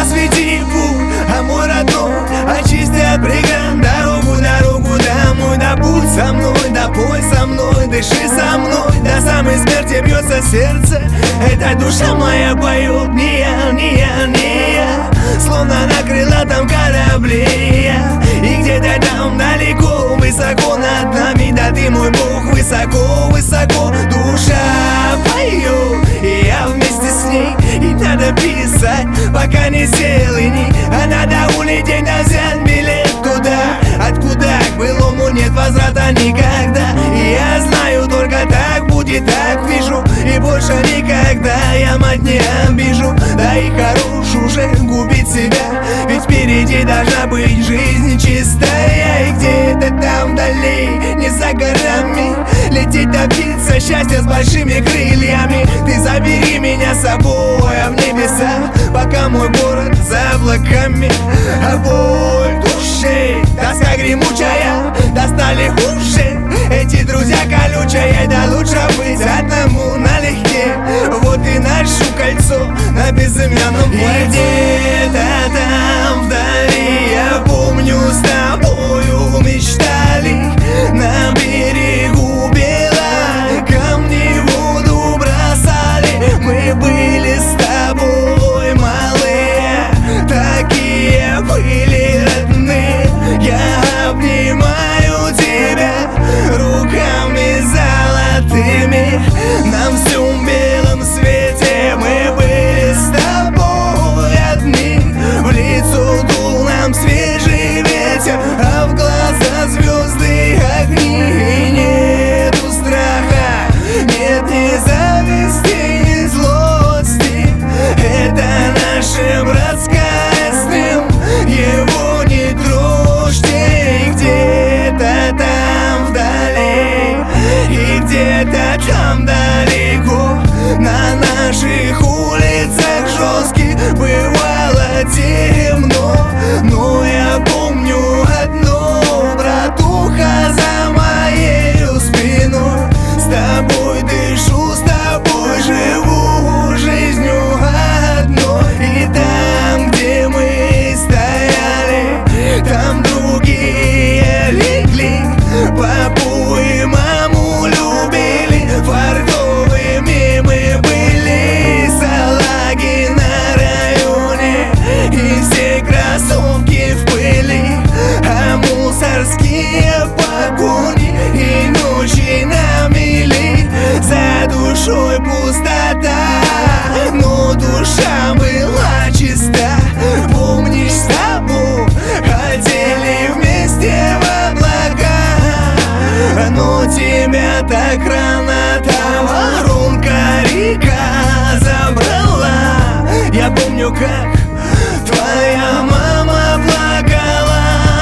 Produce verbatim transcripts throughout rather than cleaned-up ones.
освети путь, а мой родной очисти от преград. Дорогу, дорогу домой, да будь со мной, да пой со мной, дыши со мной. До самой смерти бьется сердце, эта душа моя поет. Не я, не я, не я, словно на крылатом корабле я. И где-то там далеко, высоко над нами, да ты мой Бог. Высоко, высоко душа поет, и я вместе с ней. И надо писать, пока не сел и не. А надо улететь, да взять билет туда, откуда к былому нет возврата никогда. И я знаю, только так будет, так вижу, и больше никогда я мать не обижу. Да и хорош уже губить себя, ведь впереди должна быть жизнь чистая. И где-то там вдали, не за горами, лететь добиться счастья с большими крыльями. Ты забери меня с собой, а в небеса, пока мой город за облаками. А боль души, тоска гремучая, достали уши эти друзья колючие. Да лучше быть одному налегке, вот и ношу кольцо на безымянном пальце. И где-то там вдали, я помню, с тобою мечтали на берегу Бела, камни в воду бросали. Мы были с тобой малые, такие были родные. Я обнимаю тебя руками золотыми, на всем белом свете мы были с тобой одни. В лицо дул нам свежий ветер, а в глаза звезды и огни. И нету страха, нет ни зависти, ни злости. Это наше братское с ним, его не трожьте. И где-то там вдали, и где-то там далеко, на наших улицах жестких бывало темно. Но я помню одно, братуха, за моею спиной. С тобой дышу, с тобой живу жизнью одной. И там, где мы стояли, там другие легли. Папу и маму любили, фартовыми мы были. Салаги на районе, и все кроссовки в пыли, а мусорские погони и ночи на мели. За душой пустота, но душа была чиста. Помнишь, с тобой хотели вместе в облака, но тебя так рано та воронка река забрала. Я помню, как твоя мама плакала.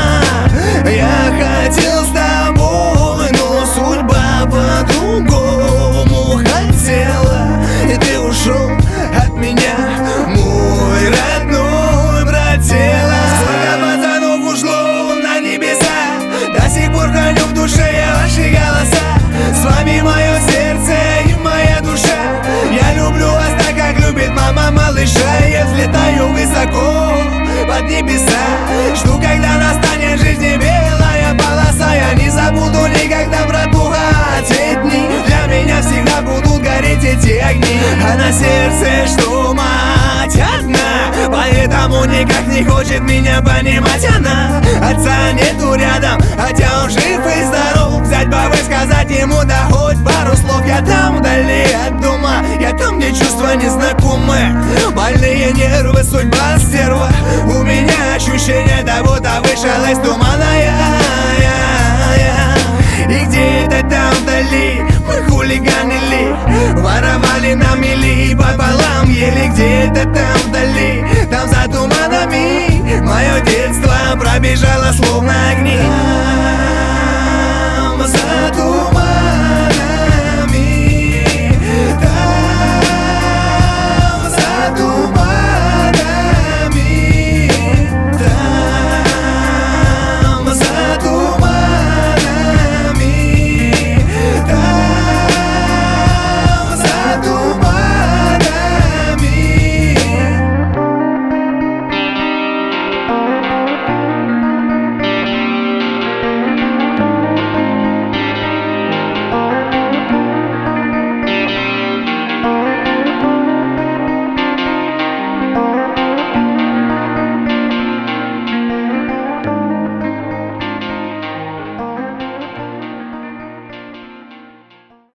Я хотел с тобой, но судьба по-другому хотела. И ты ушел от меня, мой родной братела. Сколько пацанов ушло на небеса, до сих пор храню в душе я ваши голоса. С вами мое сердце и моя душа. Я люблю вас так, как любит мама малыша. Я взлетаю высоко под небеса, жду, когда настанет в жизни белая полоса. Я не забуду никогда, братуха, те дни. Для меня всегда будут гореть эти огни. А на сердце, что мать одна, поэтому никак не хочет меня понимать она. Отца нету рядом, хотя он жив и здоров. Взять бы высказать ему, да хоть пару слов. Я там вдали от дома, я там, где чувства незнакомые. Больные нервы, судьба стерва. У меня ощущение того, да вышел из тумана я, я, я. И где-то там вдали мы хулиганили, воровали на мели пополам ели. Где-то там вдали, там за туманами мое детство пробежало.